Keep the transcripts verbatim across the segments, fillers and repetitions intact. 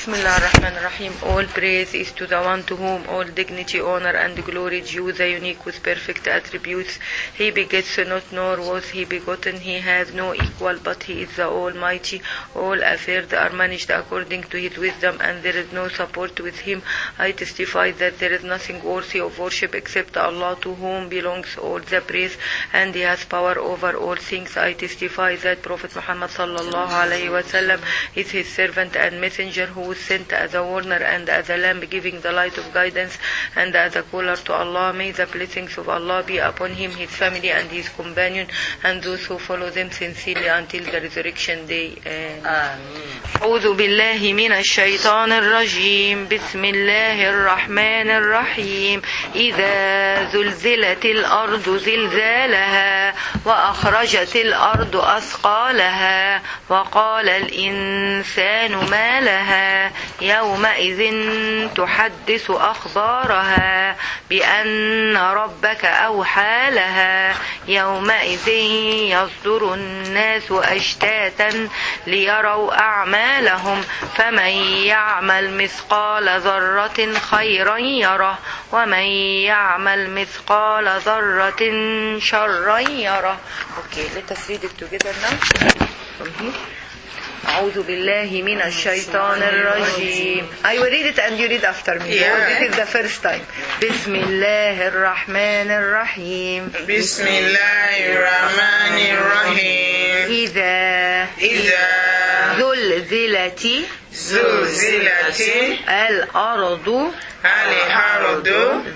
Bismillah ar-Rahman ar-Rahim. All praise is to the one to whom all dignity, honor and glory due, the unique with perfect attributes. He begets not, nor was he begotten. He has no equal, but he is the Almighty. All affairs are managed according to his wisdom, and there is no support with him. I testify that there is nothing worthy of worship except Allah, to whom belongs all the praise, and he has power over all things. I testify that Prophet Muhammad sallallahu alaihi wasallam is his servant and messenger, who was sent as a warner and as a lamp, giving the light of guidance, and as a caller to Allah. May the blessings of Allah be upon him, his family and his companion, and those who follow them sincerely until the resurrection day. أعوذ بالله من الشيطان الرجيم. بسم الله الرحمن الرحيم. إذا زلزلت الأرض زلزالها وأخرجت الأرض أثقالها وقال الإنسان ما لها يومئذ تحدث أخبارها بأن ربك أوحى لها يومئذ يصدر الناس أشتاتا ليروا أعمالهم فمن يعمل مثقال ذرة خيرا يره ومن يعمل مثقال ذرة شرا يره. Okay, let us read it together now from here. أعوذ بالله من الشيطان الرجيم. I will read it and you read after me. Yeah. This is the first time. بسم الله الرحمن الرحيم. بسم الله الرحمن الرحيم. إذا إذا زلزلت زلزلت الأرض الأرض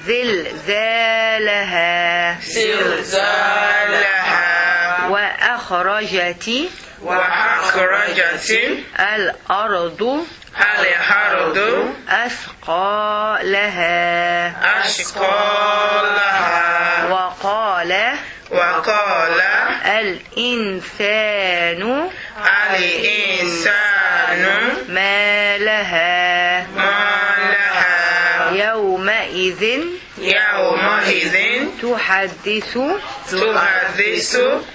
زلزالها زلزالها وأخرجت وأخرجت الأرض الأرض أثقالها أثقالها وقال وقال الإنسان الإنسان ما لها ما لها يومئذ يومئذ تحدث تحدث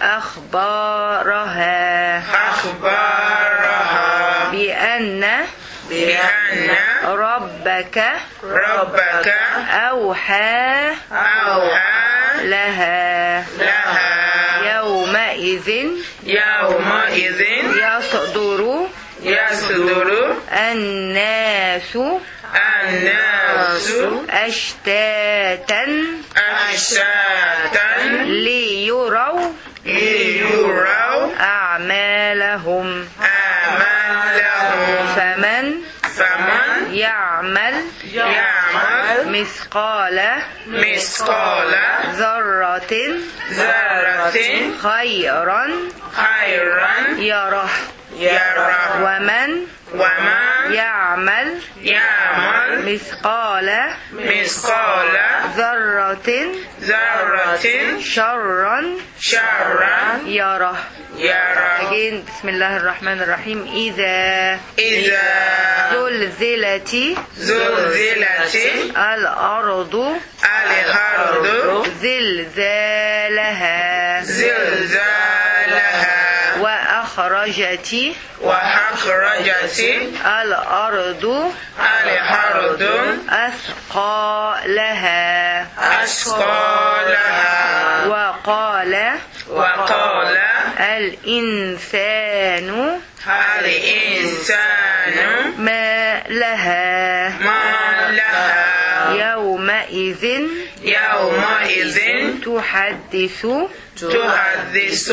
أخبارها أخبارها بأن بأن ربك ربك أوحى أوحى لها لها يومئذ يومئذ يصدر يصدر الناس الناس أشتاتا أشتاتا ليروا ليروا أعمالهم أعمالهم فمن فمن يعمل يعمل مثقال مثقال ذرة ذرة خيرا خيرا يره يره ومن ومن يعمل يعمل مثقال مثقال ذرة ذرة شرا شرا يره. يره. Again, بسم الله الرحمن الرحيم. إذا إذا زلزلت زلزلت الأرض الأرض زلزالها زلزالها وأخرجت وأخرجت الأرض الأرض أثقالها أثقالها وقال وقال الإنسان الإنسان ما لها ما لها يومئذ يومئذ تحدث تحدث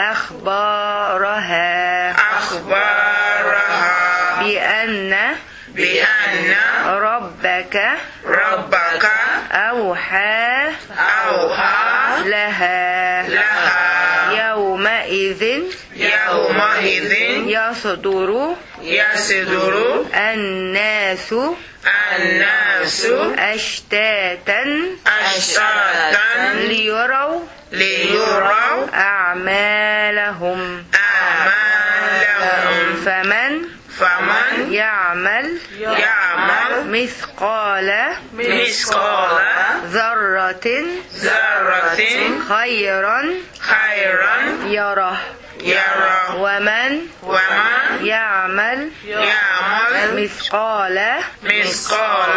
أخبارها أخبارها بأن بأن ربك ربك أوحى أوحى لها لها يومئذ يومئذ يصدر يصدر الناس الناس أشتاتا أشتاتا ليروا ليروا أعمالهم أعمالهم فمن فمن يعمل يعمل مثقال مثقال ذرة ذرة خيرا خيرا يره يرى ومن ومن يعمل يعمل مثقال مثقال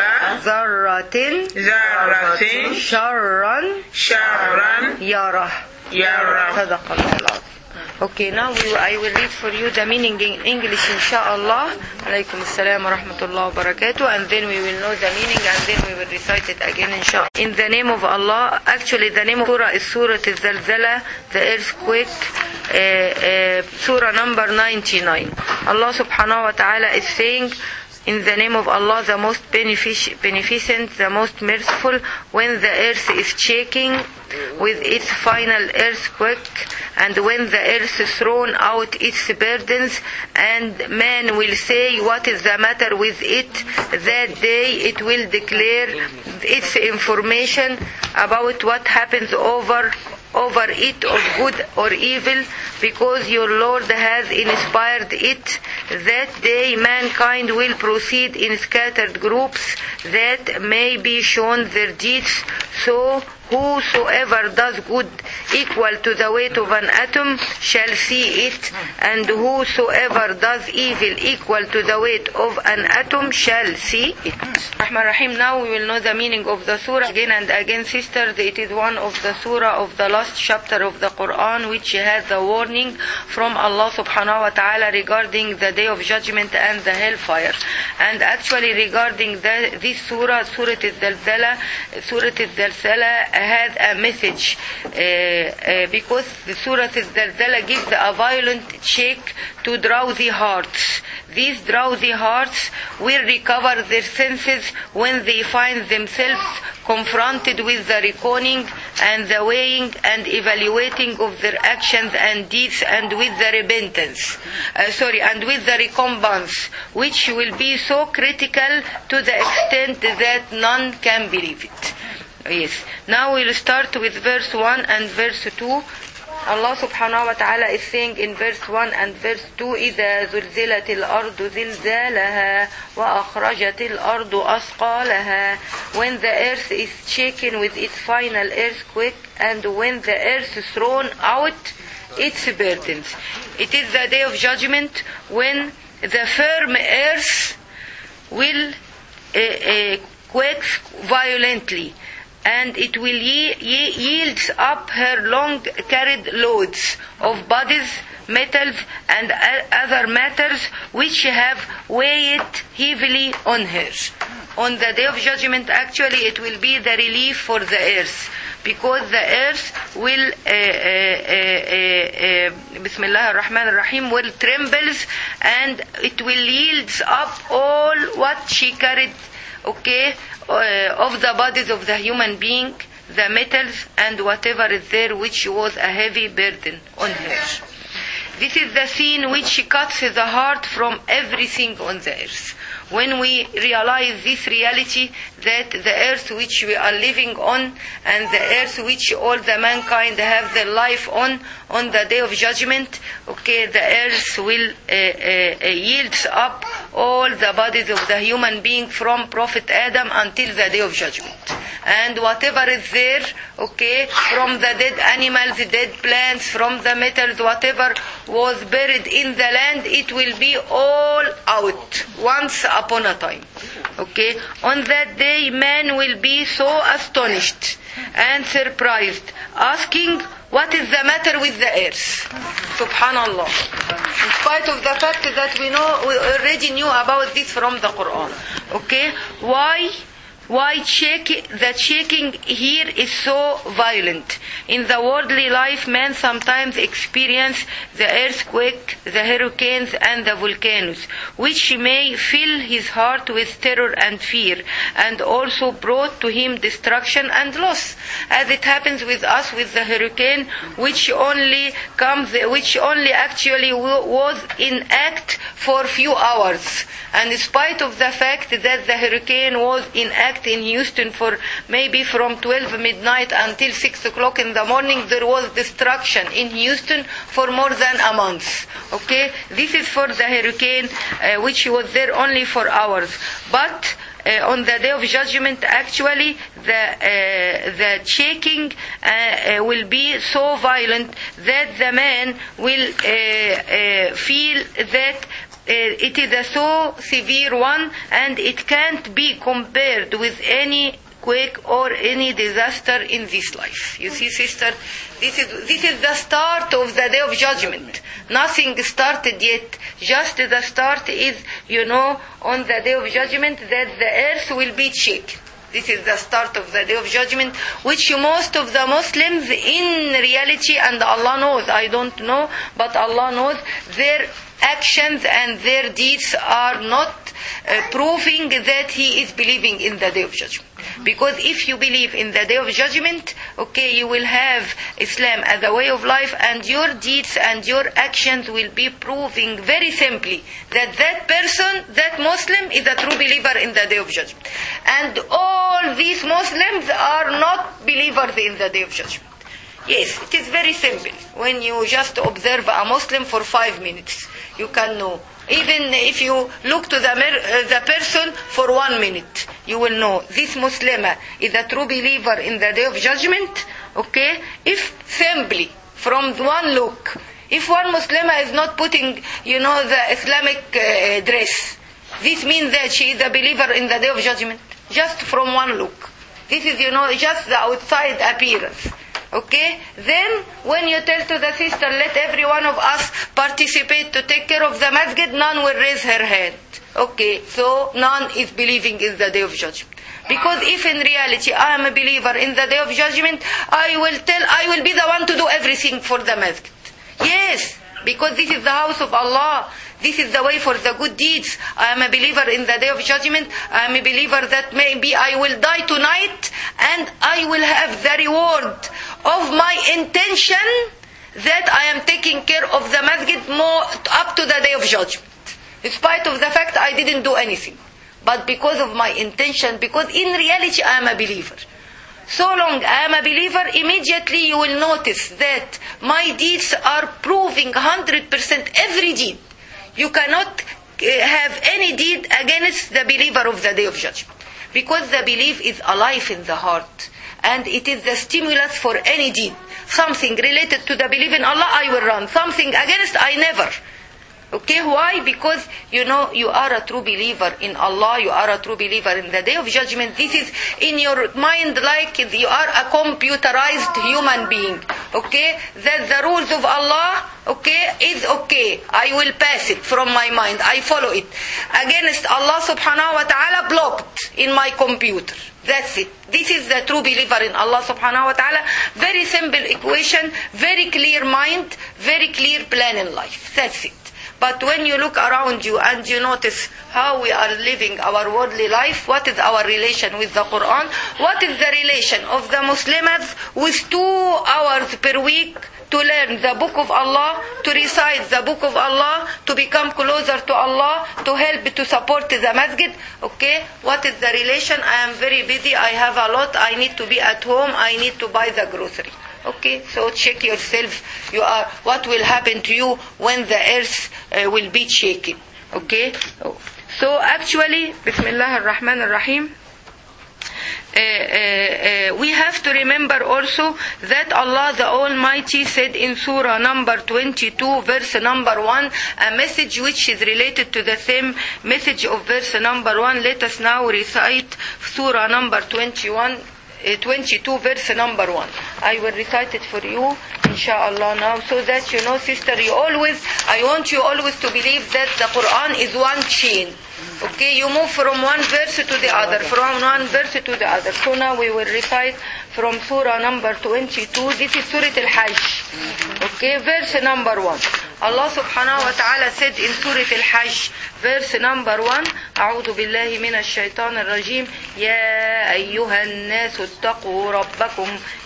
ذرة ذرة شرا شرا يره. يرى. صدق الله العظيم. Okay, now we, I will read for you the meaning in English, inshallah. Alaykum assalam wa rahmatullahi wa barakatuh. And then we will know the meaning and then we will recite it again, inshallah. In the name of Allah, actually the name of Surah is Surah Al-Zalzala, the earthquake, uh, uh, Surah number ninety-nine. Allah subhanahu wa ta'ala is saying, in the name of Allah, the most benefic- beneficent, the most merciful, when the earth is shaking with its final earthquake, and when the earth is thrown out its burdens, and man will say, what is the matter with it? That day it will declare its information about what happens over over it of good or evil, because your Lord has inspired it. That day mankind will proceed in scattered groups that may be shown their deeds. So whosoever does good equal to the weight of an atom shall see it, and whosoever does evil equal to the weight of an atom shall see it. Rahman Rahim. Now we will know the meaning of the surah again and again, sisters. It is one of the surah of the last chapter of the Quran, which has the warning from Allah subhanahu wa ta'ala regarding the day of judgment and the hellfire. And actually regarding the, this surah, Surah Al-Zalzala, Surah Al-Zalzala had a message, uh, uh, because the Surah Al-Zalzala gives a violent shake to drowsy hearts. These drowsy hearts will recover their senses when they find themselves confronted with the reckoning and the weighing and evaluating of their actions and deeds, and with the repentance, uh, sorry, and with the recompense, which will be so critical to the extent that none can believe it. Yes. Now we'll start with verse one and verse two. Allah subhanahu wa ta'ala is saying in verse one and verse two, إِذَا زُلْزِلَتِ الْأَرْضُ زِلْزَالَهَا وَأَخْرَجَتِ الْأَرْضُ أَثْقَالَهَا. When the earth is shaken with its final earthquake, and when the earth is thrown out its burdens. It is the day of judgment when the firm earth will uh, uh, quake violently, and it will ye- ye- yield up her long carried loads of bodies, metals, and other matters which have weighed heavily on her. On the day of judgment, actually, it will be the relief for the earth, because the earth will, uh, uh, uh, uh, Bismillah ar-Rahman ar-Rahim, will trembles, and it will yield up all what she carried, okay, uh, of the bodies of the human being, the metals, and whatever is there which was a heavy burden on her. This is the scene which cuts the heart from everything on the earth. When we realize this reality, that the earth which we are living on, and the earth which all the mankind have their life on, on the day of judgment, okay, the earth will uh, uh, yield up all the bodies of the human being from Prophet Adam until the day of judgment. And whatever is there, okay, from the dead animals, dead plants, from the metals, whatever was buried in the land, it will be all out once upon a time. Okay? On that day, man will be so astonished and surprised, asking, what is the matter with the earth? Subhanallah. In spite of the fact that we know, we already knew about this from the Quran. Okay? Why? Why shake, the shaking here is so violent? In the worldly life, man sometimes experience the earthquake, the hurricanes, and the volcanoes, which may fill his heart with terror and fear, and also brought to him destruction and loss, as it happens with us with the hurricane, which only comes, which only actually was in act for few hours. And in spite of the fact that the hurricane was in act act in Houston for maybe from twelve midnight until six o'clock in the morning. There was destruction in Houston for more than a month. Okay, this is for the hurricane, uh, which was there only for hours. But uh, on the day of judgment, actually, the uh, the shaking uh, uh, will be so violent that the man will uh, uh, feel that uh, it is a so severe one, and it can't be compared with any quake or any disaster in this life. You see, sister, this is this is the start of the day of judgment. Nothing started yet. Just the start is, you know, on the day of judgment that the earth will be shaken. This is the start of the day of judgment, which most of the Muslims in reality, and Allah knows, I don't know, but Allah knows, their actions and their deeds are not uh, proving that he is believing in the day of judgment. Because if you believe in the day of judgment, okay, you will have Islam as a way of life, and your deeds and your actions will be proving very simply that that person, that Muslim, is a true believer in the day of judgment. And all these Muslims are not believers in the day of judgment. Yes, it is very simple. When you just observe a Muslim for five minutes, you can know. Even if you look to the, uh, the person for one minute, you will know this Muslimah is a true believer in the day of judgment. Okay? If simply from one look, if one Muslimah is not putting, you know, the Islamic uh, dress, this means that she is a believer in the day of judgment. Just from one look. This is, you know, just the outside appearance. Okay? Then, when you tell to the sister, let every one of us participate to take care of the masjid, none will raise her hand. Okay, so none is believing in the day of judgment. Because if in reality I am a believer in the day of judgment, I will tell, I will be the one to do everything for the masjid. Yes, because this is the house of Allah. This is the way for the good deeds. I am a believer in the day of judgment. I am a believer that maybe I will die tonight and I will have the reward of my intention that I am taking care of the masjid more up to the day of judgment. In spite of the fact I didn't do anything. But because of my intention, because in reality I am a believer. So long I am a believer, immediately you will notice that my deeds are proving one hundred percent every deed. You cannot have any deed against the believer of the day of judgment. Because the belief is alive in the heart. And it is the stimulus for any deed. Something related to the belief in Allah, I will run. Something against, I never. Okay, why? Because, you know, you are a true believer in Allah, you are a true believer in the day of judgment. This is in your mind like you are a computerized human being. Okay, that the rules of Allah, okay, is okay. I will pass it from my mind. I follow it. Against Allah subhanahu wa ta'ala, blocked in my computer. That's it. This is the true believer in Allah subhanahu wa ta'ala. Very simple equation, very clear mind, very clear plan in life. That's it. But when you look around you and you notice how we are living our worldly life, what is our relation with the Quran? What is the relation of the Muslims with two hours per week to learn the book of Allah, to recite the book of Allah, to become closer to Allah, to help to support the masjid? Okay, what is the relation? I am very busy, I have a lot, I need to be at home, I need to buy the grocery. Okay, so check yourself. You are. What will happen to you when the earth uh, will be shaken? Okay. So actually, Bismillah ar-Rahman ar-Rahim. Uh, uh, uh, we have to remember also that Allah the Almighty said in Surah number twenty-two, verse number one, a message which is related to the same message of verse number one. Let us now recite Surah number twenty-one. twenty-two verse number one. I will recite it for you inshallah now, so that you know, sister, you always, I want you always to believe that the Quran is one chain. Okay, you move from one verse to the other, from one verse to the other. So now we will recite from surah number twenty-two. This is Surah Al-Hajj. Okay, verse number one. Allah subhanahu wa ta'ala said in Surah Al-Hajj, verse number one, أعوذ بالله من الشيطان الرجيم يا أيها الناس اتقوا ربكم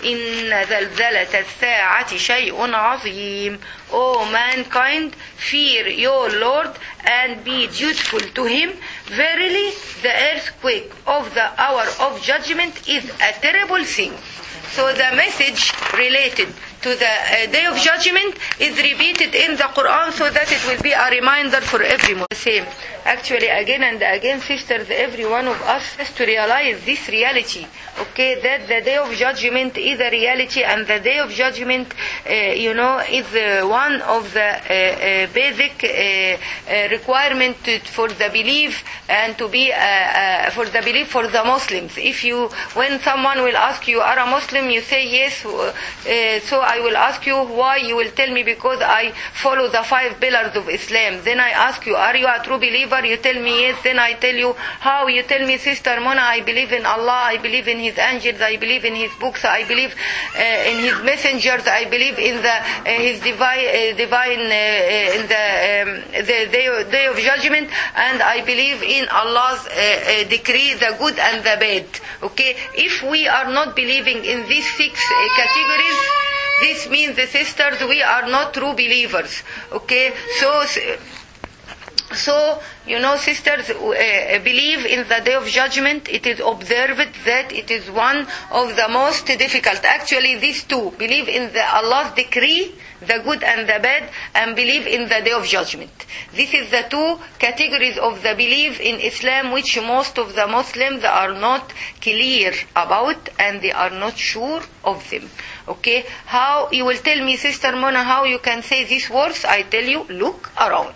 إن زلزلة الساعة شيء عظيم. O mankind, fear your Lord and be dutiful to Him. Verily, the earthquake of the hour of judgment is a terrible thing. So the message related to the uh, day of judgment is repeated in the Quran so that it will be a reminder for everyone. Same. Actually, again and again, sisters, every one of us has to realize this reality. Okay, that the day of judgment is a reality, and the day of judgment, uh, you know, is uh, one of the uh, uh, basic uh, uh, requirement to, for the belief and to be uh, uh, for the belief for the Muslims. If you, when someone will ask you, are a Muslim, you say yes. Uh, so I will ask you why. You will tell me because I follow the five pillars of Islam. Then I ask you, are you a true believer? You tell me yes. Then I tell you how. You tell me, Sister Mona, I believe in Allah. I believe in His angels. I believe in His books. I believe uh, in His messengers. I believe in the uh, His divine, uh, divine uh, in the um, the day, day of judgment, and I believe in Allah's uh, uh, decree, the good and the bad. Okay, if we are not believing in these six uh, categories, this means, the sisters, we are not true believers. Okay, so. So, you know, sisters, uh, believe in the day of judgment. It is observed that it is one of the most difficult. Actually, these two, believe in the Allah's decree, the good and the bad, and believe in the day of judgment. This is the two categories of the belief in Islam which most of the Muslims are not clear about, and they are not sure of them. Okay? How, you will tell me, Sister Mona, how you can say these words? I tell you, look around.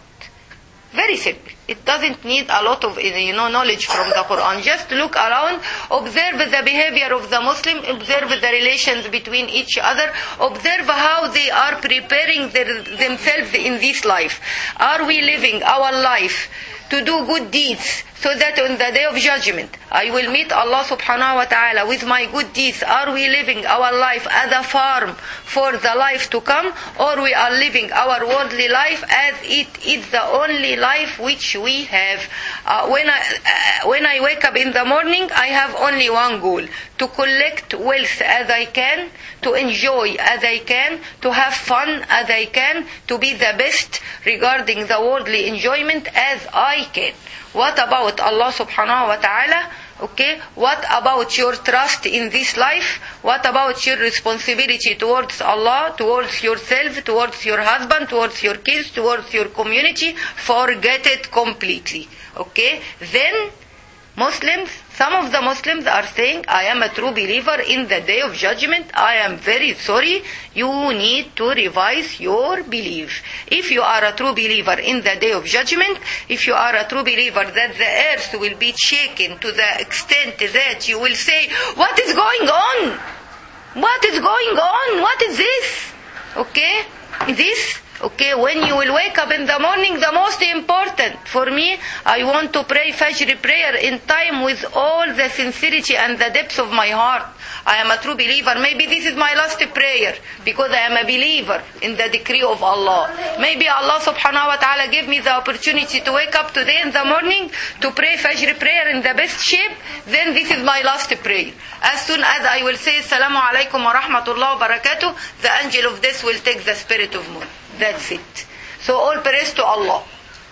Very simple. It doesn't need a lot of, you know, knowledge from the Quran. Just look around, observe the behavior of the Muslim, observe the relations between each other, observe how they are preparing their, themselves in this life. Are we living our life to do good deeds, so that on the day of judgment I will meet Allah subhanahu wa ta'ala with my good deeds? Are we living our life as a farm for the life to come, or we are living our worldly life as it is the only life which we have? Uh, when I uh, when I wake up in the morning, I have only one goal: to collect wealth as I can, to enjoy as I can, to have fun as I can, to be the best regarding the worldly enjoyment as I can. What about Allah subhanahu wa ta'ala? Okay, what about your trust in this life? What about your responsibility towards Allah, towards yourself, towards your husband, towards your kids, towards your community? Forget it completely. Okay, then Muslims, some of the Muslims are saying, I am a true believer in the day of judgment. I am very sorry. You need to revise your belief. If you are a true believer in the day of judgment, if you are a true believer that the earth will be shaken to the extent that you will say, what is going on? What is going on? What is this? Okay? This? Okay, when you will wake up in the morning, the most important for me, I want to pray Fajr prayer in time with all the sincerity and the depth of my heart. I am a true believer. Maybe this is my last prayer because I am a believer in the decree of Allah. Maybe Allah subhanahu wa ta'ala gave me the opportunity to wake up today in the morning to pray Fajr prayer in the best shape. Then this is my last prayer. As soon as I will say Assalamu alaikum wa rahmatullah wa barakatuh, the angel of death will take the spirit of moon. That's it. So all praise to Allah.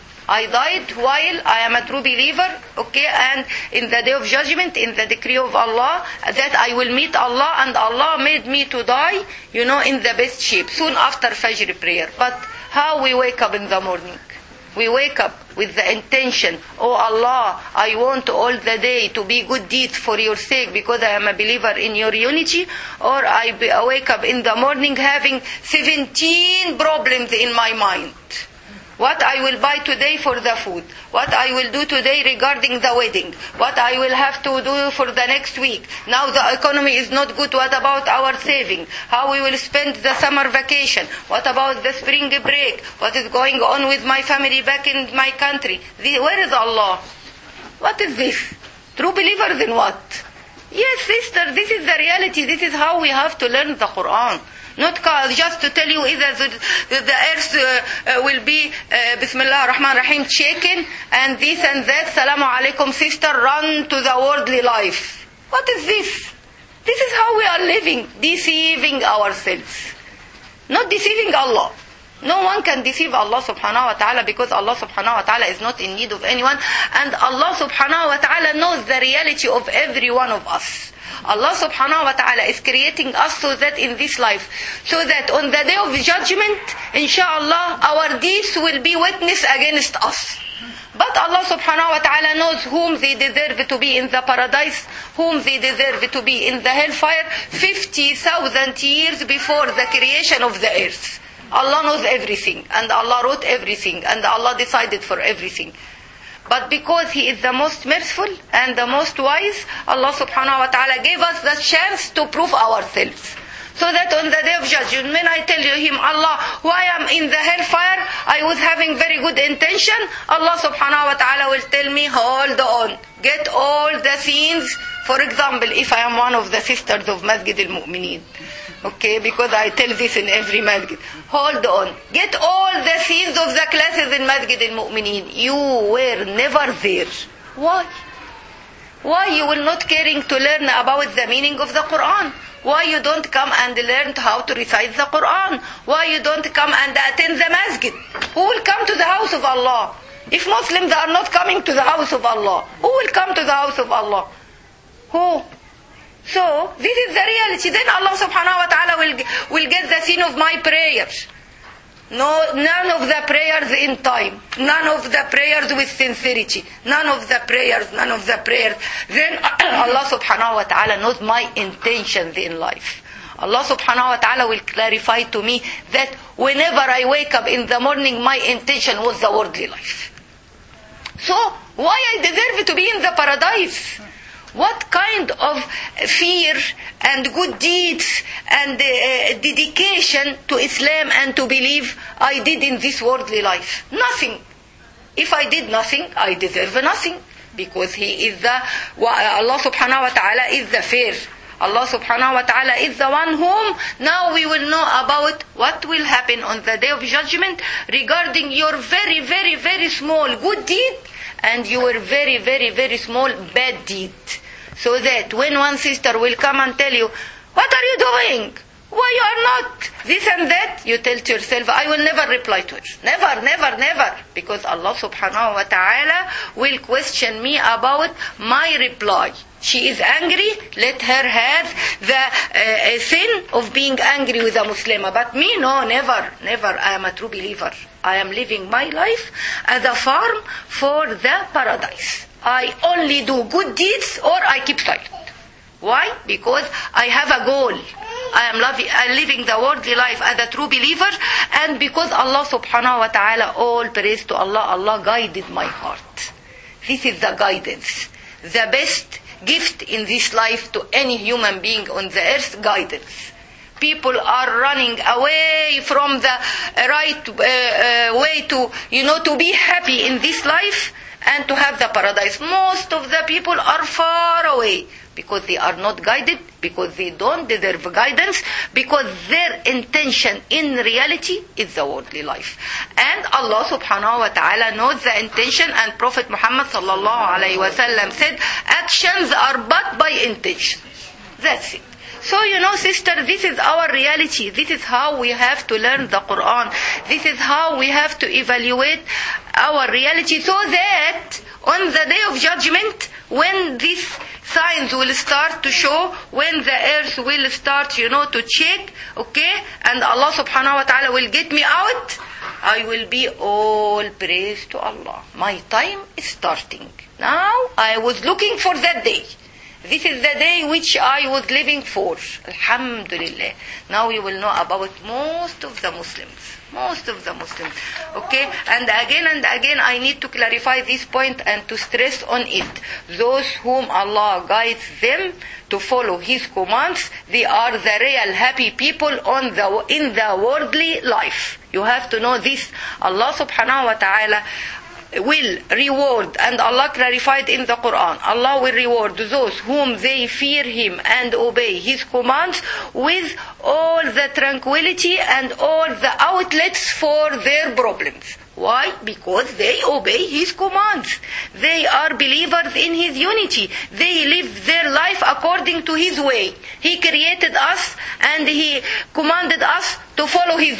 I died while I am a true believer, okay, and in the day of judgment, in the decree of Allah, that I will meet Allah, and Allah made me to die, you know, in the best shape, soon after Fajr prayer. But how we wake up in the morning? We wake up with the intention, oh Allah, I want all the day to be good deeds for your sake because I am a believer in your unity, or I wake up in the morning having seventeen problems in my mind. What I will buy today for the food, what I will do today regarding the wedding, what I will have to do for the next week. Now the economy is not good, what about our saving? How we will spend the summer vacation? What about the spring break? What is going on with my family back in my country? Where is Allah? What is this? True believers in what? Yes, sister, this is the reality. This is how we have to learn the Quran. Not just to tell you either the, the earth uh, uh, will be uh, Bismillah ar-Rahman ar-Rahim shaken and this and that. Salamu alaikum, sister, run to the worldly life. What is this? This is how we are living, deceiving ourselves. Not deceiving Allah. No one can deceive Allah subhanahu wa ta'ala, because Allah subhanahu wa ta'ala is not in need of anyone, and Allah subhanahu wa ta'ala knows the reality of every one of us. Allah subhanahu wa ta'ala is creating us so that in this life, so that on the day of judgment, inshallah, our deeds will be witness against us. But Allah subhanahu wa ta'ala knows whom they deserve to be in the paradise, whom they deserve to be in the hellfire, fifty thousand years before the creation of the earth. Allah knows everything, and Allah wrote everything, and Allah decided for everything. But because He is the most merciful and the most wise, Allah subhanahu wa ta'ala gave us the chance to prove ourselves. So that on the day of judgment, when I tell you him, Allah, why I'm in the hellfire, I was having very good intention, Allah subhanahu wa ta'ala will tell me, hold on, get all the sins. For example, if I am one of the sisters of Masjid al-Mu'mineen, okay, because I tell this in every masjid, hold on, get all the sins of the classes in Masjid al-Mu'mineen. You were never there. Why? Why you will not caring to learn about the meaning of the Quran? Why you don't come and learn how to recite the Quran? Why you don't come and attend the masjid? Who will come to the house of Allah? If Muslims are not coming to the house of Allah, who will come to the house of Allah? Who? So, this is the reality. Then Allah subhanahu wa ta'ala will, will get the sin of my prayers. No, none of the prayers in time. None of the prayers with sincerity. None of the prayers, none of the prayers. Then Allah subhanahu wa ta'ala knows my intentions in life. Allah subhanahu wa ta'ala will clarify to me that whenever I wake up in the morning, my intention was the worldly life. So, why I deserve to be in the paradise? What kind of fear and good deeds and uh, dedication to Islam and to believe I did in this worldly life? Nothing. If I did nothing, I deserve nothing. Because He is the, Allah subhanahu wa ta'ala is the fair. Allah subhanahu wa ta'ala is the one whom now we will know about what will happen on the day of judgment regarding your very, very, very small good deed and your very, very, very small bad deed. So that when one sister will come and tell you, what are you doing? Why you are not this and that? You tell to yourself, I will never reply to her. Never, never, never. Because Allah subhanahu wa ta'ala will question me about my reply. She is angry, let her have the uh, sin of being angry with a Muslim. But me, no, never, never. I am a true believer. I am living my life as a farm for the paradise. I only do good deeds or I keep silent. Why? Because I have a goal. I am loving, I'm living the worldly life as a true believer, and because Allah subhanahu wa ta'ala, all praise to Allah, Allah guided my heart. This is the guidance. The best gift in this life to any human being on the earth, guidance. People are running away from the right uh, uh, way to, you know, to be happy in this life and to have the paradise. Most of the people are far away because they are not guided, because they don't deserve guidance, because their intention in reality is the worldly life. And Allah subhanahu wa ta'ala knows the intention, and Prophet Muhammad sallallahu alayhi wa sallam said, actions are but by intention. That's it. So, you know, sister, this is our reality. This is how we have to learn the Quran. This is how we have to evaluate our reality, so that on the day of judgment, when these signs will start to show, when the earth will start, you know, to check, okay, and Allah subhanahu wa ta'ala will get me out, I will be all praise to Allah. My time is starting. Now, I was looking for that day. This is the day which I was living for. Alhamdulillah. Now you will know about most of the Muslims. Most of the Muslims. Okay? And again and again I need to clarify this point and to stress on it. Those whom Allah guides them to follow His commands, they are the real happy people on the in the worldly life. You have to know this. Allah subhanahu wa ta'ala will reward, and Allah clarified in the Quran, Allah will reward those whom they fear Him and obey His commands with all the tranquility and all the outlets for their problems. Why? Because they obey His commands. They are believers in His unity. They live their life according to His way. He created us and He commanded us to follow His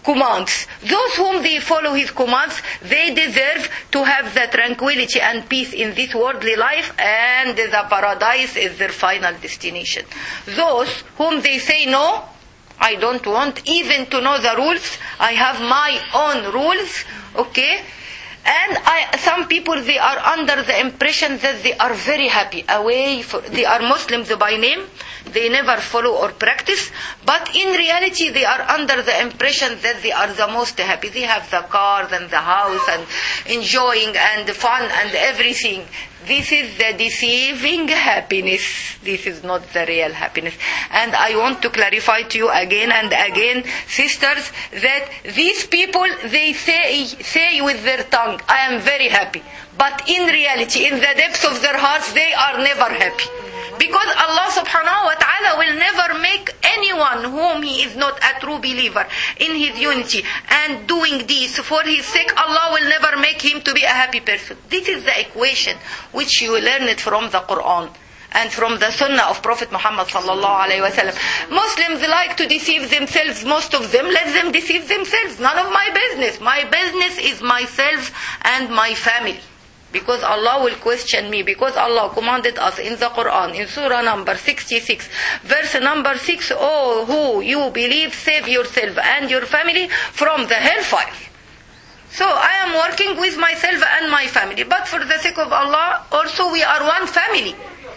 commands. Those whom they follow his commands, they deserve to have the tranquility and peace in this worldly life, and the paradise is their final destination. Those whom they say, no, I don't want even to know the rules, I have my own rules, okay? And I, some people, they are under the impression that they are very happy, away, for, they are Muslims by name, they never follow or practice, but in reality they are under the impression that they are the most happy. They have the cars and the house and enjoying and fun and everything. This is the deceiving happiness. This is not the real happiness. And I want to clarify to you again and again, sisters, that these people, they say, say with their tongue, I am very happy. But in reality, in the depths of their hearts, they are never happy. Because Allah subhanahu wa ta'ala will never make anyone whom he is not a true believer in his unity and doing this for his sake, Allah will never make him to be a happy person. This is the equation which you learn it from the Quran and from the Sunnah of Prophet Muhammad sallallahu alayhi wa sallam. Muslims like to deceive themselves, most of them. Let them deceive themselves. None of my business. My business is myself and my family. Because Allah will question me. Because Allah commanded us in the Quran, in Surah number sixty-six, verse number six, oh, who you believe, save yourself and your family from the hellfire. So I am working with myself and my family. But for the sake of Allah, also we are one family.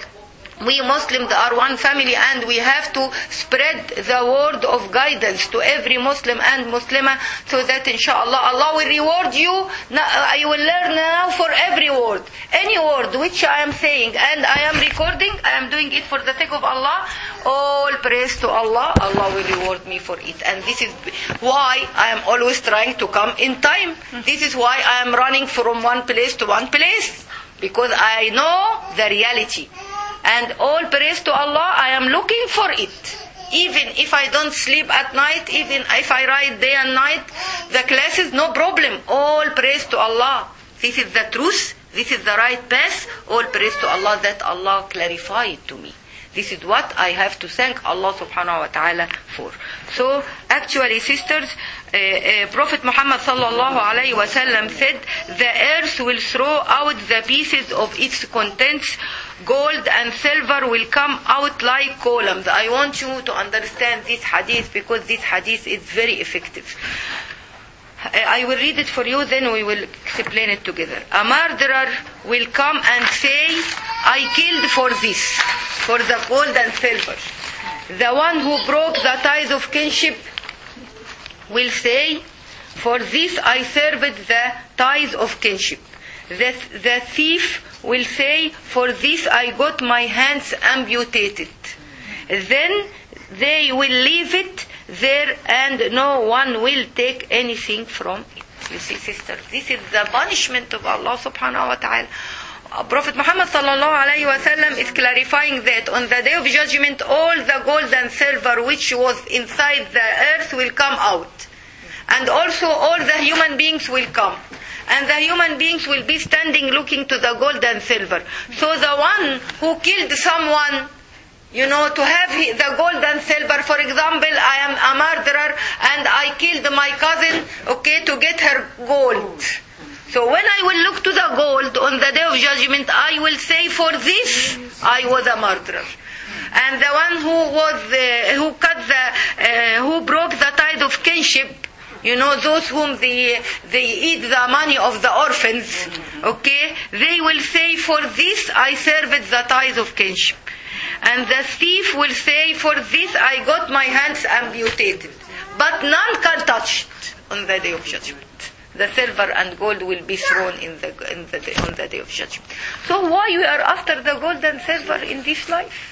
We Muslims are one family, and we have to spread the word of guidance to every Muslim and Muslimah, so that inshallah Allah will reward you. I will learn now for every word. Any word which I am saying and I am recording, I am doing it for the sake of Allah. All praise to Allah. Allah will reward me for it. And this is why I am always trying to come in time. This is why I am running from one place to one place. Because I know the reality. And all praise to Allah, I am looking for it. Even if I don't sleep at night, even if I write day and night, the classes, no problem. All praise to Allah. This is the truth. This is the right path. All praise to Allah that Allah clarified to me. This is what I have to thank Allah subhanahu wa ta'ala for. So, actually, sisters, uh, uh, Prophet Muhammad sallallahu alayhi wa sallam said, the earth will throw out the pieces of its contents. Gold and silver will come out like columns. I want you to understand this hadith, because this hadith is very effective. I will read it for you, then we will explain it together. A murderer will come and say, I killed for this, for the gold and silver. The one who broke the ties of kinship will say, for this I served the ties of kinship. The, the thief will say, for this I got my hands amputated. Then they will leave it there, and no one will take anything from it. You see, sister, this is the punishment of Allah subhanahu wa ta'ala. Prophet Muhammad sallallahu alayhi wa sallam is clarifying that on the day of judgment, all the gold and silver which was inside the earth will come out. And also all the human beings will come. And the human beings will be standing looking to the gold and silver. So the one who killed someone, you know, to have the gold and silver, for example, I am a murderer and I killed my cousin, okay, to get her gold. So when I will look to the gold on the day of judgment, I will say, for this I was a murderer. And the one who was, uh, who cut the, uh, who broke the tie of kinship, you know, those whom they, they eat the money of the orphans, okay, they will say, for this I served the ties of kinship. And the thief will say, for this I got my hands amputated. But none can touch it on the day of judgment. The silver and gold will be thrown in the, in the day, on the day of judgment. So why we are after the gold and silver in this life?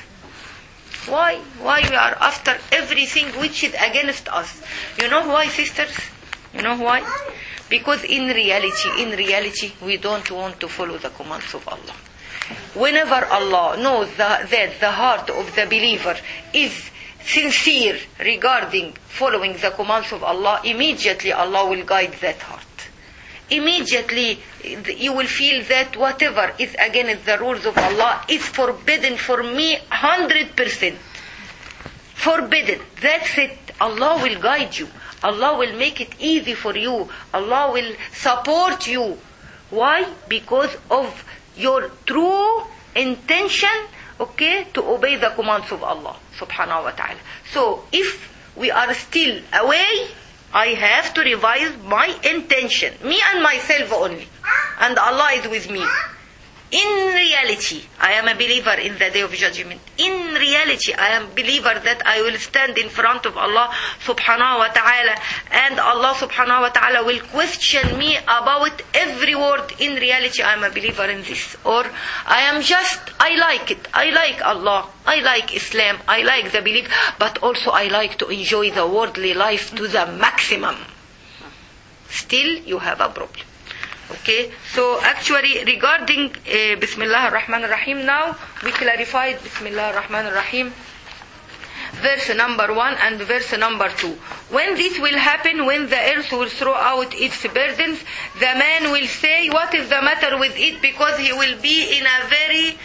Why? Why we are after everything which is against us? You know why, sisters? You know why? Because in reality, in reality, we don't want to follow the commands of Allah. Whenever Allah knows the, that the heart of the believer is sincere regarding following the commands of Allah, immediately Allah will guide that heart. Immediately you will feel that whatever is against the rules of Allah is forbidden for me one hundred percent. Forbidden. That's it. Allah will guide you. Allah will make it easy for you. Allah will support you. Why? Because of your true intention, okay, to obey the commands of Allah subhanahu wa ta'ala. So if we are still away, I have to revise my intention. Me and myself only. And Allah is with me. In reality, I am a believer in the day of judgment. In reality, I am a believer that I will stand in front of Allah subhanahu wa ta'ala, and Allah subhanahu wa ta'ala will question me about every word. In reality, I am a believer in this. Or I am just, I like it. I like Allah. I like Islam. I like the belief. But also I like to enjoy the worldly life to the maximum. Still, you have a problem. Okay, so actually regarding uh, Bismillah ar-Rahman ar-Rahim, now we clarified Bismillah ar-Rahman ar-Rahim, verse number one and verse number two. When this will happen, when the earth will throw out its burdens, the man will say, what is the matter with it? Because he will be in a very,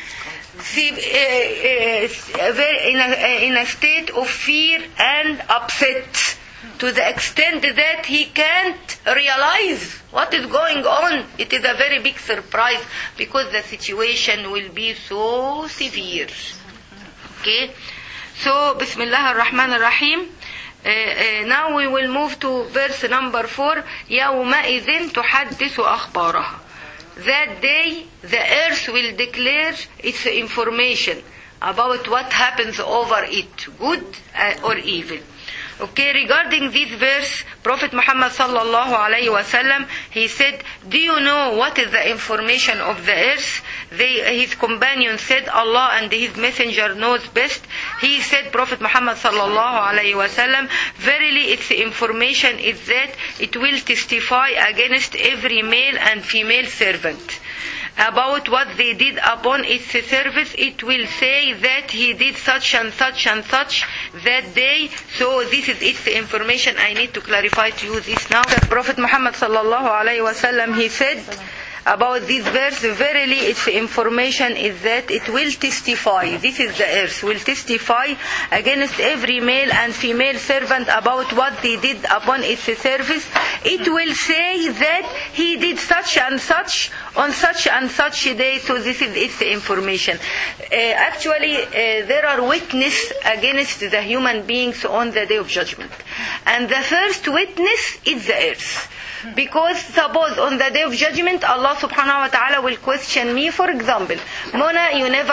uh, uh, very in, a, in a state of fear and upset, to the extent that he can't realize what is going on. It is a very big surprise because the situation will be so severe. Okay, so Bismillah ar-Rahman ar-Rahim. Uh, uh, now we will move to verse number four. يَوْمَئِذٍ تُحَدِّثُ أَخْبَارَهَا. That day the earth will declare its information about what happens over it, good uh, or evil. Okay, regarding this verse, Prophet Muhammad sallallahu alayhi wa sallam, he said, do you know what is the information of the earth? They, his companion said, Allah and his messenger knows best. He said, Prophet Muhammad sallallahu alayhi wa sallam, verily its information is that it will testify against every male and female servant about what they did upon its service. It will say that he did such and such and such that day. So this is its information. I need to clarify to you this now. The Prophet Muhammad sallallahu alayhi wa sallam, he said about this verse, verily its information is that it will testify, this is the earth, will testify against every male and female servant about what they did upon its service. It will say that he did such and such on such and such a day. So this is its information. Uh, actually, uh, there are witnesses against the human beings on the day of judgment. And the first witness is the earth. Because suppose on the day of judgment, Allah subhanahu wa ta'ala will question me, for example, Mona, you never,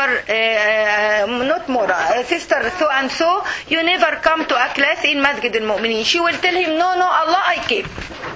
uh, not Mona, uh, sister so and so, you never come to a class in Masjid al-Mu'mineen. She will tell him, no, no, Allah, I came.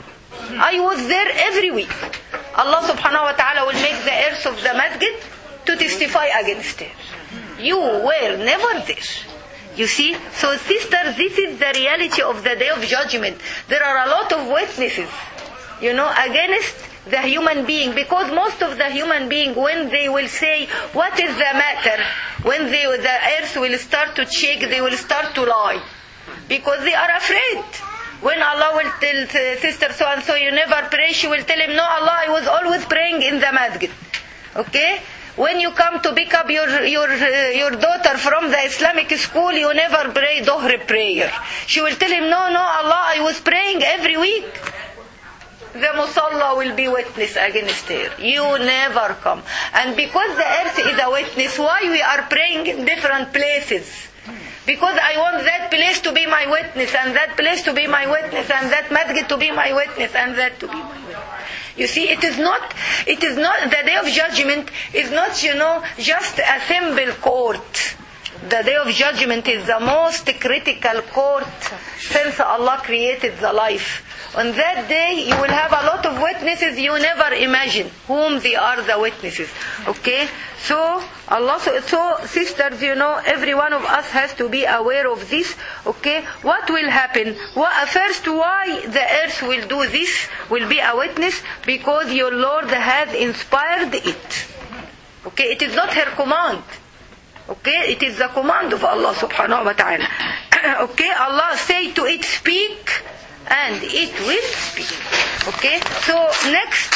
I was there every week. Allah subhanahu wa ta'ala will make the earth of the masjid to testify against her. You were never there. You see? So sisters, this is the reality of the day of judgment. There are a lot of witnesses, you know, against the human being, because most of the human being, when they will say, what is the matter? When they, the earth will start to shake, they will start to lie. Because they are afraid. When Allah will tell sister so and so, you never pray, she will tell him, no, Allah, I was always praying in the masjid. Okay? When you come to pick up your your uh, your daughter from the Islamic school, you never pray Dhuhr prayer. She will tell him, no, no, Allah, I was praying every week. The Musalla will be witness against her. You never come. And because the earth is a witness, why we are praying in different places? Because I want that place to be my witness, and that place to be my witness, and that masjid to be my witness, and that to be my witness. You see, it is not, it is not, the day of judgment is not, you know, just a simple court. The day of judgment is the most critical court since Allah created the life. On that day, you will have a lot of witnesses you never imagine whom they are the witnesses. Okay? So, Allah, so, so sisters, you know, every one of us has to be aware of this. Okay? What will happen? Well, first, why the earth will do this, will be a witness? Because your Lord has inspired it. Okay? It is not her command. Okay? It is the command of Allah subhanahu wa ta'ala. Okay? Allah say to it, speak, and it will speak. Okay? So next,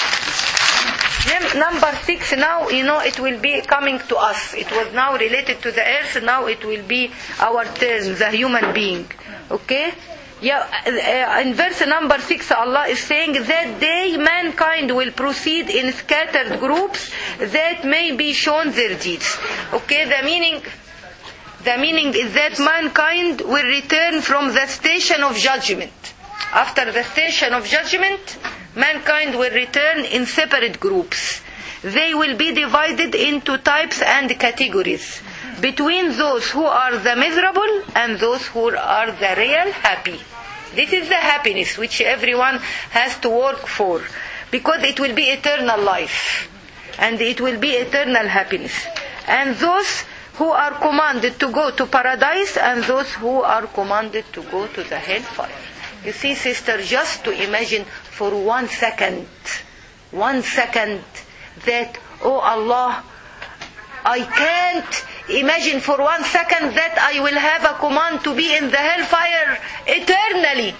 number six, now, you know, it will be coming to us. It was now related to the earth, now it will be our turn, the human being. Okay? Yeah, uh, in verse number six, Allah is saying that day mankind will proceed in scattered groups that may be shown their deeds. Okay, the meaning, the meaning is that mankind will return from the station of judgment. After the station of judgment, mankind will return in separate groups. They will be divided into types and categories between those who are the miserable and those who are the real happy. This is the happiness which everyone has to work for, because it will be eternal life and it will be eternal happiness. And those who are commanded to go to paradise and those who are commanded to go to the hellfire. You see, sister, just to imagine for one second, one second that, oh Allah, I can't imagine for one second that I will have a command to be in the hellfire eternally.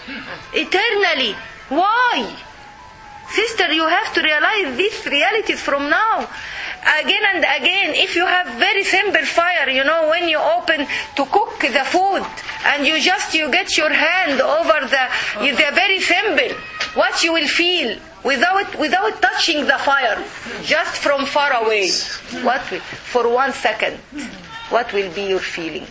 Eternally. Why? Sister, you have to realize these realities from now. Again and again, if you have very simple fire, you know, when you open to cook the food and you just, you get your hand over the, the very simple, what you will feel without, without touching the fire, just from far away. What will, for one second, what will be your feeling?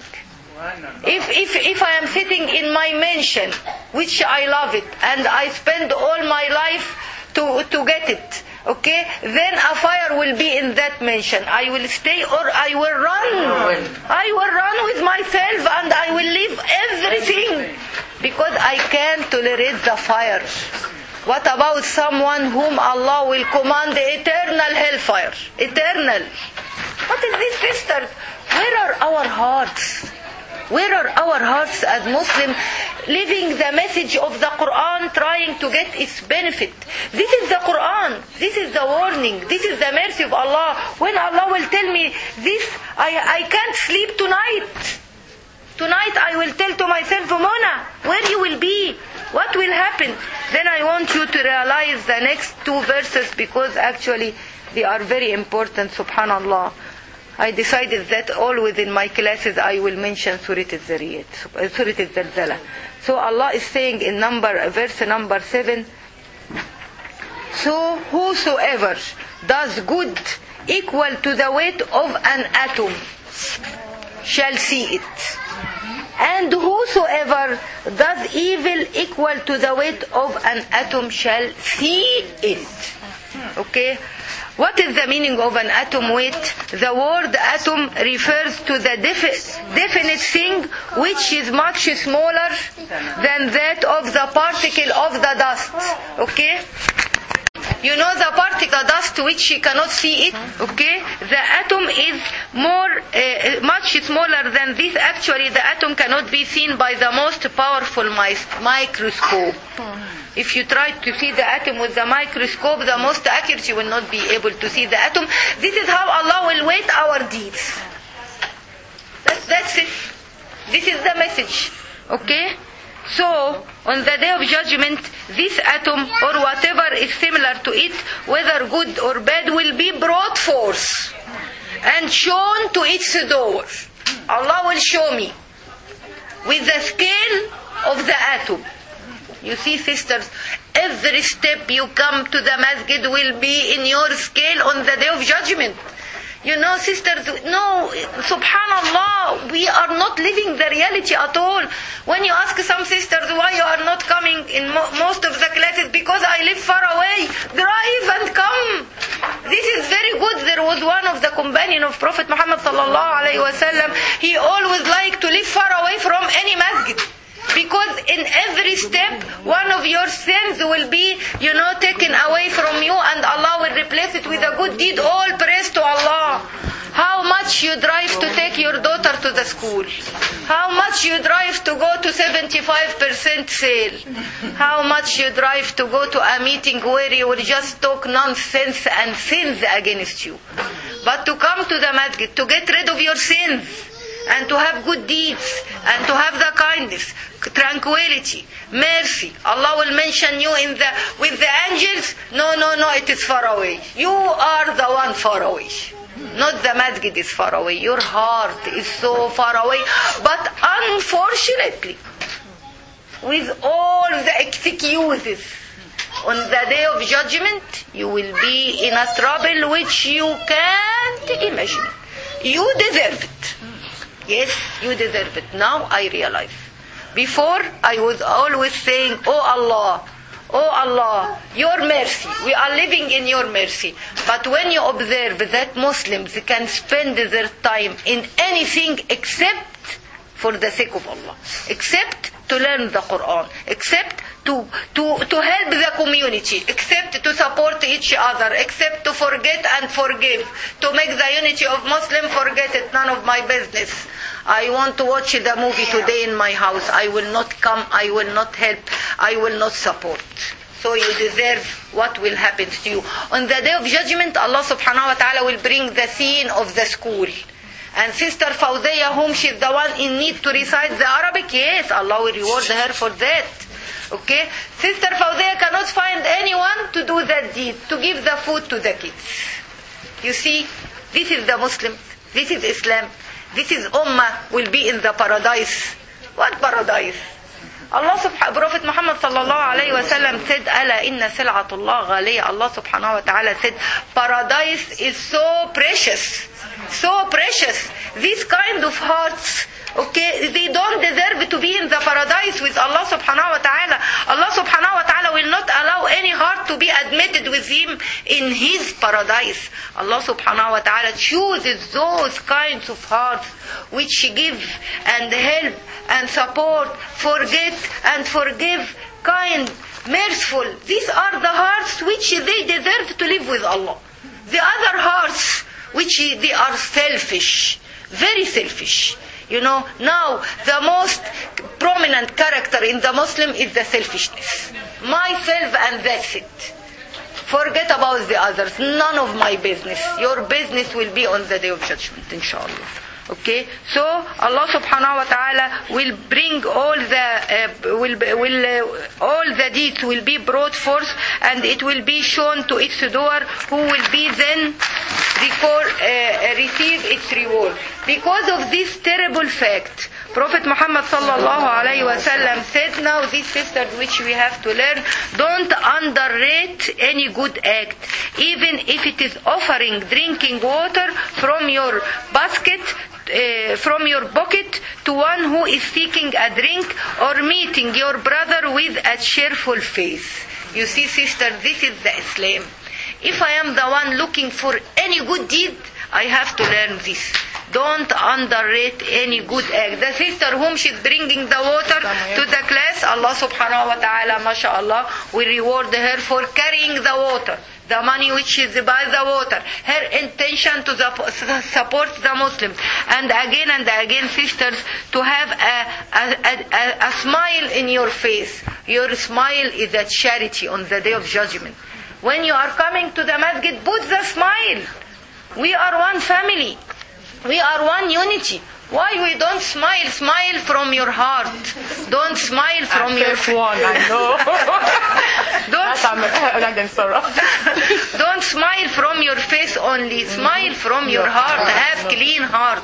If, if, if I am sitting in my mansion, which I love it, and I spend all my life to, to get it, okay, then a fire will be in that mansion. I will stay or I will run. I will run with myself and I will leave everything because I can't tolerate the fire. What about someone whom Allah will command the eternal hellfire? Eternal. What is this, sister? Where are our hearts? Where are our hearts as Muslims living the message of the Quran, trying to get its benefit? This is the Quran. This is the warning. This is the mercy of Allah. When Allah will tell me this, I, I can't sleep tonight. Tonight I will tell to myself, Mona, where you will be? What will happen? Then I want you to realize the next two verses, because actually they are very important, subhanallah. I decided that all within my classes I will mention Surah Al-Zariyat, Surah Al-Zalzala. So Allah is saying in number, verse number seven, so whosoever does good equal to the weight of an atom shall see it. And whosoever does evil equal to the weight of an atom shall see it. Okay? What is the meaning of an atom weight? The word atom refers to the defi- definite thing which is much smaller than that of the particle of the dust. Okay? You know the particle dust which you cannot see it, okay? The atom is more, uh, much smaller than this. Actually, the atom cannot be seen by the most powerful mi- microscope. If you try to see the atom with the microscope, the most accurate, you will not be able to see the atom. This is how Allah will weight our deeds. That's, that's it. This is the message, okay? So, on the day of judgment, this atom or whatever is similar to it, whether good or bad, will be brought forth and shown to its door. Allah will show me with the scale of the atom. You see, sisters, every step you come to the masjid will be in your scale on the day of judgment. You know, sisters, no, subhanallah, we are not living the reality at all. When you ask some sisters why you are not coming in mo- most of the classes, because I live far away, drive and come. This is very good. There was one of the companion of Prophet Muhammad sallallahu alaihi wasallam. He always liked to live far away from any masjid. Because in every step, one of your sins will be, you know, taken away from you, and Allah will replace it with a good deed. All praise to Allah. How much you drive to take your daughter to the school? How much you drive to go to seventy-five percent sale? How much you drive to go to a meeting where you will just talk nonsense and sins against you? But to come to the masjid, to get rid of your sins, and to have good deeds, and to have the kindness, tranquility, mercy. Allah will mention you in the with the angels. No, no, no, it is far away. You are the one far away. Not the masjid is far away. Your heart is so far away. But unfortunately, with all the excuses. On the day of judgment, you will be in a trouble which you can't imagine. You deserve it. Yes, you deserve it. Now I realize. Before, I was always saying, oh Allah, oh Allah, your mercy. We are living in your mercy. But when you observe that Muslims can spend their time in anything except for the sake of Allah, except to learn the Quran, except to, to, to help the community, except to support each other, except to forget and forgive, to make the unity of Muslim, forget it, none of my business. I want to watch the movie today in my house. I will not come, I will not help, I will not support. So you deserve what will happen to you. On the day of judgment, Allah subhanahu wa ta'ala will bring the scene of the school. And Sister Fawziyah, whom she's the one in need to recite the Arabic, yes, Allah will reward her for that. Okay? Sister Fawziyah cannot find anyone to do that deed, to give the food to the kids. You see, this is the Muslim, this is Islam, this is Ummah will be in the paradise. What paradise? Allah subhanahu Prophet Muhammad sallallahu alayhi wa sallam said, Ala inna sil'atullah ghaliya. Allah subhanahu wa ta'ala said, paradise is so precious. So precious. These kind of hearts, okay, they don't deserve to be in the paradise with Allah subhanahu wa ta'ala. Allah subhanahu wa ta'ala will not allow any heart to be admitted with him in his paradise. Allah subhanahu wa ta'ala chooses those kinds of hearts which give and help and support, forget and forgive, kind, merciful. These are the hearts which they deserve to live with Allah. The other hearts which they are selfish, very selfish. You know, now the most prominent character in the Muslim is the selfishness. Myself and that's it. Forget about the others. None of my business. Your business will be on the day of judgment, inshallah. Okay, so Allah subhanahu wa ta'ala will bring all the uh, will will uh, all the deeds will be brought forth, and it will be shown to its doer, who will be then record, uh, receive its reward. Because of this terrible fact, Prophet Muhammad sallallahu alayhi wa sallam said, now these sisters which we have to learn, don't underrate any good act, even if it is offering drinking water from your basket, Uh, from your pocket to one who is seeking a drink, or meeting your brother with a cheerful face. You see, sister, this is the Islam. If I am the one looking for any good deed, I have to learn this. Don't underrate any good act. The sister whom she's bringing the water to the class, Allah subhanahu wa ta'ala, mashallah, will reward her for carrying the water. The money which is by the water, her intention to the, support the Muslims, and again and again, sisters, to have a, a, a, a smile in your face. Your smile is a charity on the day of judgment. When you are coming to the masjid, put the smile. We are one family. We are one unity. Why we don't smile? Smile from your heart. Don't smile from your face. One, I know. don't, sorrow. don't smile from your face only. Smile from your heart. Have clean heart.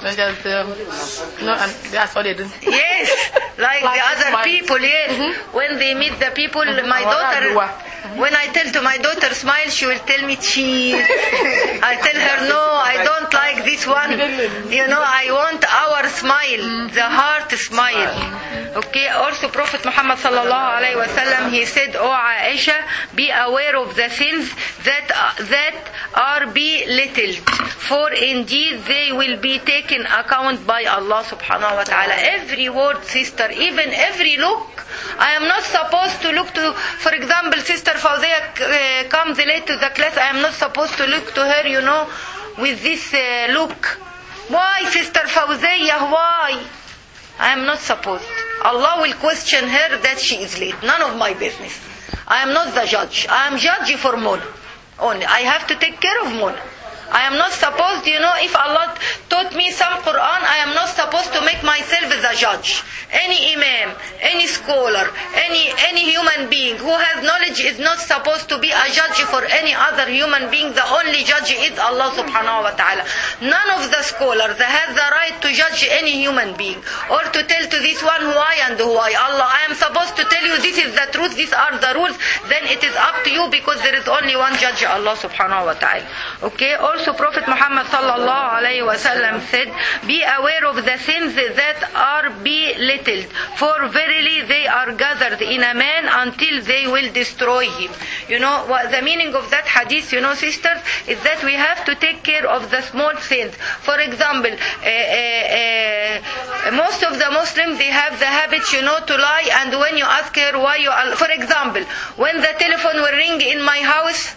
No, that's what they do. Yes, like, like the other smile. People, yes. Mm-hmm. When they meet the people, mm-hmm. my daughter, when I tell to my daughter smile, she will tell me cheese. I tell her, no, I don't like this one. You know, I want our smile, the heart smile. Okay, also Prophet Muhammad sallallahu alayhi wa sallam, he said, oh Aisha, be aware of the sins that, uh, that are belittled, for indeed they will be taken account by Allah subhanahu wa ta'ala. Every word, sister, even every look. I am not supposed to look to, for example, Sister Fawziyah uh, comes late to the class, I am not supposed to look to her, you know, with this uh, look. Why, Sister Fawziyah, why? I am not supposed. Allah will question her that she is late. None of my business. I am not the judge. I am judge for Mona only. I have to take care of Mona. I am not supposed, you know, if Allah taught me some Quran, I am not supposed to make myself the judge. any imam, any scholar, any any human being who has knowledge is not supposed to be a judge for any other human being. The only judge is Allah subhanahu wa ta'ala. None of the scholars has the right to judge any human being or to tell to this one why and why. Allah, I am supposed to tell you this is the truth, these are the rules. Then it is up to you because there is only one judge, Allah subhanahu wa ta'ala. Okay, also Prophet Muhammad sallallahu alayhi wa sallam said, be aware of the sins that are belittled, for verily they are gathered in a man until they will destroy him. You know, what the meaning of that hadith, you know, sisters, is that we have to take care of the small sins. For example, uh, uh, uh, most of the Muslims, they have the habit, you know, to lie, and when you ask her why you are, for example, when the telephone will ring in my house,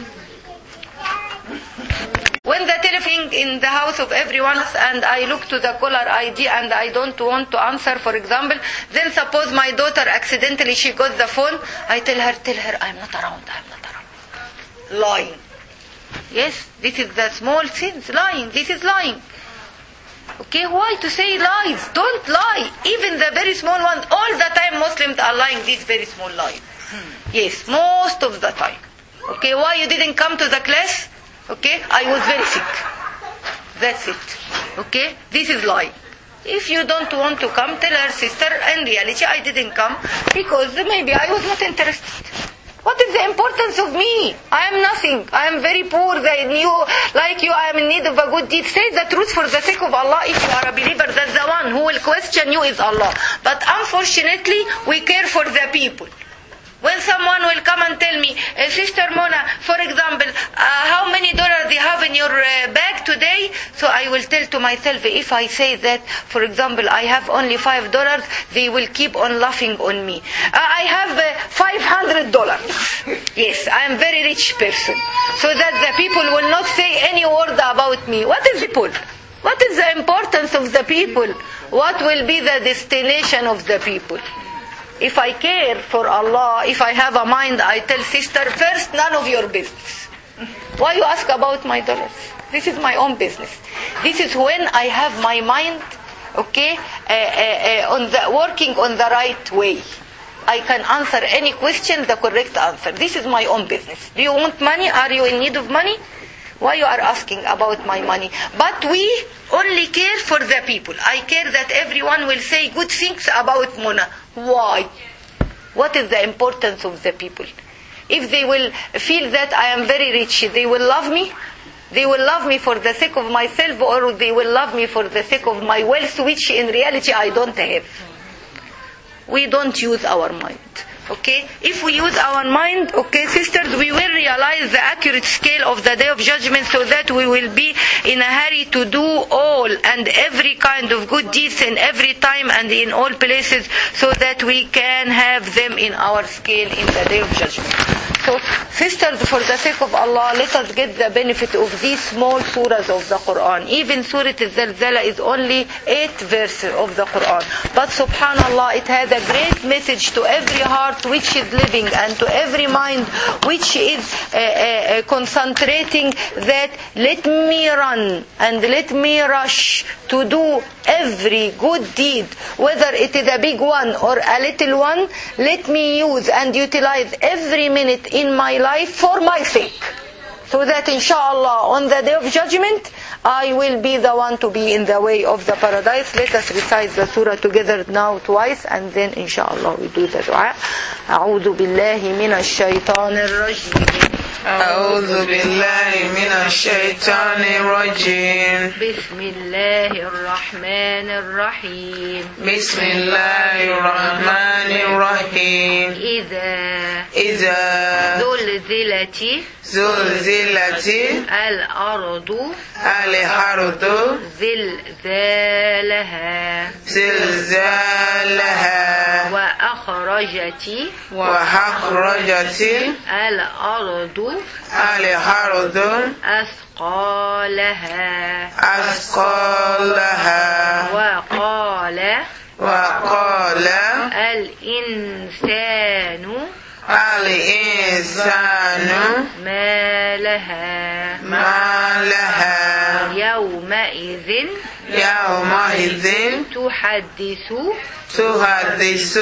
when the telephone in the house of everyone and I look to the caller I D and I don't want to answer, for example, then suppose my daughter accidentally she got the phone, I tell her, tell her I'm not around, I'm not around. Lying. Yes, this is the small sins, lying. This is lying. Okay, why to say lies? Don't lie. Even the very small ones, all the time Muslims are lying these very small lies. Yes, most of the time. Okay, why you didn't come to the class? Okay, I was very sick. That's it. Okay, this is lie. If you don't want to come, tell her, sister, in reality I didn't come because maybe I was not interested. What is the importance of me? I am nothing. I am very poor. You, like you, I am in need of a good deed. Say the truth for the sake of Allah. If you are a believer, that's the one who will question you is Allah. But unfortunately, we care for the people. When someone will come and tell me, uh, Sister Mona, for example, uh, how many dollars do you have in your uh, bag today? So I will tell to myself, if I say that, for example, I have only five dollars, they will keep on laughing on me. Uh, I have uh, five hundred dollars. Yes, I am a very rich person. So that the people will not say any word about me. What is people? What is the importance of the people? What will be the destination of the people? If I care for Allah, if I have a mind, I tell sister, first, none of your business. Why you ask about my dollars? This is my own business. This is when I have my mind, okay, uh, uh, uh, on the working on the right way. I can answer any question, the correct answer. This is my own business. Do you want money? Are you in need of money? Why you are asking about my money? But we only care for the people. I care that everyone will say good things about Mona. Why? What is the importance of the people? If they will feel that I am very rich, they will love me? They will love me for the sake of myself, or they will love me for the sake of my wealth, which in reality I don't have. We don't use our mind. Okay, if we use our mind, okay, sisters, we will realize the accurate scale of the day of judgment, so that we will be in a hurry to do all and every kind of good deeds in every time and in all places, so that we can have them in our scale in the day of judgment. So, sisters, for the sake of Allah, let us get the benefit of these small surahs of the Quran. Even Surah Al-Zalzala is only eight verses of the Quran. But subhanallah, it has a great message to every heart which is living, and to every mind which is uh, uh, concentrating that let me run and let me rush to do every good deed, whether it is a big one or a little one. Let me use and utilize every minute in my life for my sake, so that inshallah on the day of judgment I will be the one to be in the way of the paradise. Let us recite the surah together now twice, and then inshallah we do the dua. أعوذ بالله من الشيطان الرجيم. أعوذ بالله من الشيطان الرجيم. بسم الله الرحمن الرحيم. بسم الله الرحمن الرحيم. إذا إذا زلزلت زلزلت الأرض الأرض زلزالها زلزالها وأخرجت وأخرجت الأرض الأرض أثقالها أثقالها وقال وقال الإنسان الإنسان ما لها ما لها يومئذ يومئذ تحدث تحدث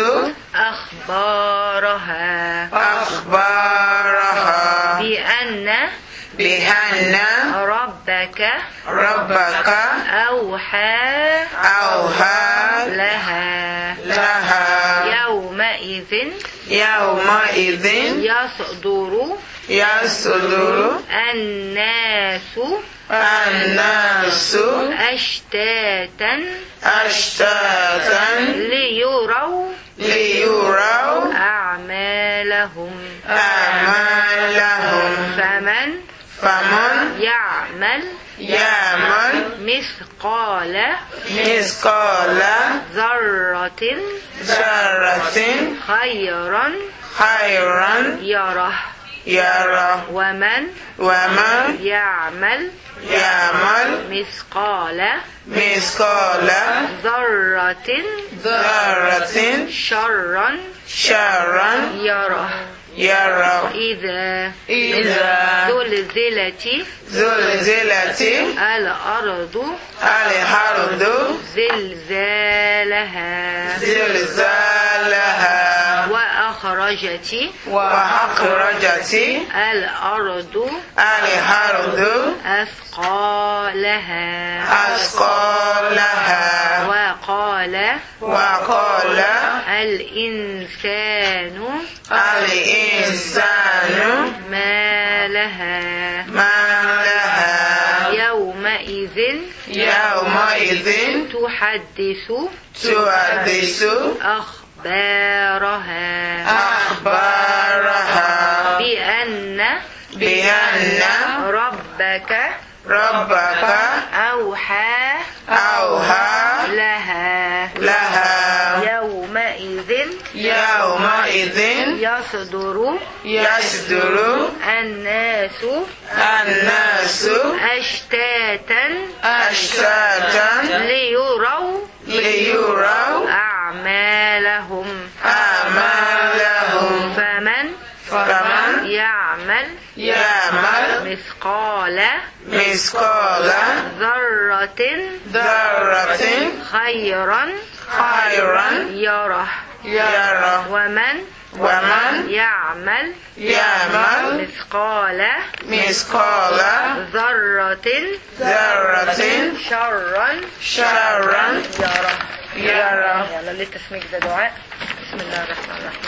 أخبارها أخبارها بأن بأن ربك ربك أوحى أوحى لها لها يومئذ يومئذ يصدر يصدر الناس الناس أشتاتا أشتاتا ليروا ليروا أعمالهم أعمالهم فمن فمن يعمل يعمل مثقال مثقال ذرة ذرة خيرا خيرا يره يره ومن ومن يعمل يعمل مثقال مثقال ذرة ذرة شرا شرا يره يره إذا إذا زلزلت زلزلت الأرض الأرض زلزالها زلزالها وأخرجت وأخرجت الأرض الأرض أثقالها أثقالها وقال وقال الإنسان الإنسان ما لها ما لها يومئذ يومئذ تحدث تحدث أخبارها أخبارها بأن بأن ربك ربك أوحى أوحى لها لها يومئذ يومئذ يصدر يصدر الناس الناس أشتاتا أشتاتا ليروا ليروا أعمالهم أعمالهم فمن فمن يعمل يعمل مثقال مثقال ذرة ذرة خيرا خيرا يره يره ومن ومن يعمل يعمل مثقال مثقال ذرة ذرة شرا شرا يرى يرى. يلا للتسميك ده دعاء. بسم الله الرحمن الرحيم.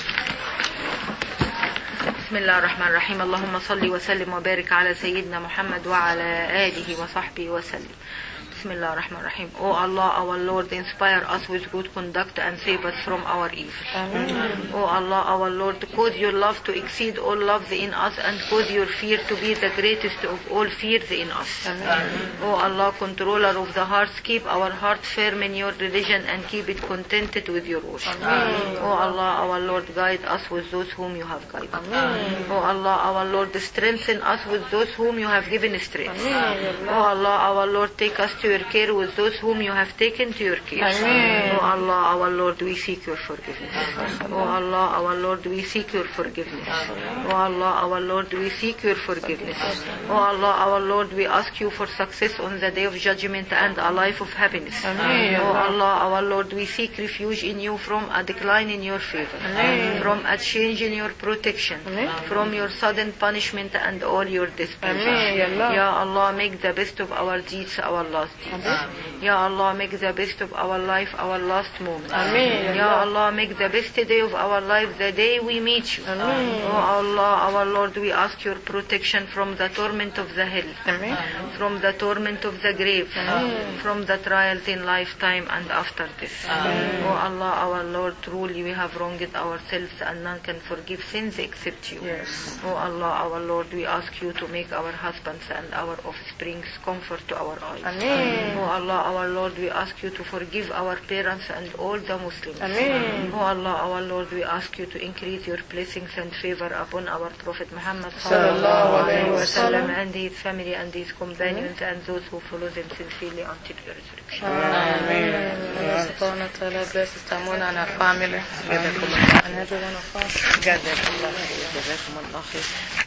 بسم الله الرحمن الرحيم. اللهم صل وسلم وبارك على سيدنا محمد وعلى آله وصحبه وسلم. بسم الله الرحمن الرحيم. O Allah, our Lord, inspire us with good conduct and save us from our evil. Amen. O Allah, our Lord, cause your love to exceed all loves in us and cause your fear to be the greatest of all fears in us. Amen. O Allah, controller of the hearts, keep our heart firm in your religion and keep it contented with your worship. Amen. O Allah, our Lord, guide us with those whom you have guided. Amen. O Allah, our Lord, strengthen us with those whom you have given strength. Amen. O Allah, our Lord, take us to your care with those whom you have taken to your care. Amen. O Allah, our Lord, we seek your forgiveness. O Allah, our Lord, we seek your forgiveness. O Allah, our Lord, we seek your forgiveness. O Allah, our Lord, we ask you for success on the day of judgment and a life of happiness. Amen. O Allah, our Lord, we seek refuge in you from a decline in your favor. Amen. From a change in your protection. Amen. From your sudden punishment and all your displeasure. Ya Allah, make the best of our deeds our last deeds. Ya Allah, make the best of our life our last moment. Amen. Ya Allah, make the best day of our life the day we meet you. Amen. Oh Allah, our Lord, we ask your protection from the torment of the hell. Amen. From the torment of the grave. Amen. From the trials in lifetime and after this. Amen. Oh Allah, our Lord, truly we have wronged ourselves and none can forgive sins except you. Yes. Oh Allah, our Lord, we ask you to make our husbands and our offsprings comfort to our eyes. Amen. Oh Allah, our Lord, we ask you to forgive our parents and all the Muslims. Amen. Oh Allah, our Lord, we ask you to increase your blessings and favor upon our Prophet Muhammad sallallahu alaihi wasallam and his family and his companions and those who follow them sincerely until your resurrection. Amen. May subhanahu wa ta'ala bless Sister Mona and her family. And everyone of us.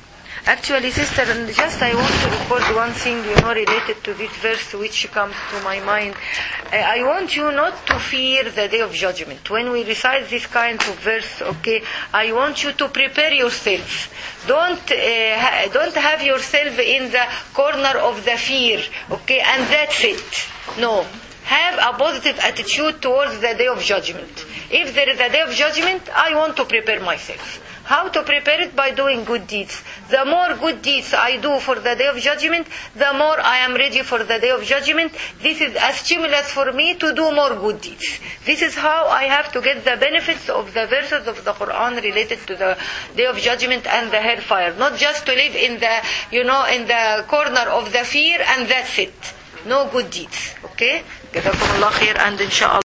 Actually, sister, and just I want to record one thing, you know, related to this verse which comes to my mind. Uh, I want you not to fear the day of judgment. When we recite this kind of verse, okay, I want you to prepare yourself. Don't uh, ha- don't have yourself in the corner of the fear, okay, and that's it. No. Have a positive attitude towards the day of judgment. If there is a day of judgment, I want to prepare myself. How to prepare it? By doing good deeds. The more good deeds I do for the day of judgment, the more I am ready for the day of judgment. This is a stimulus for me to do more good deeds. This is how I have to get the benefits of the verses of the Quran related to the day of judgment and the hellfire. Not just to live in the, you know, in the corner of the fear and that's it. No good deeds. Okay? جزاكم الله خير and inshallah.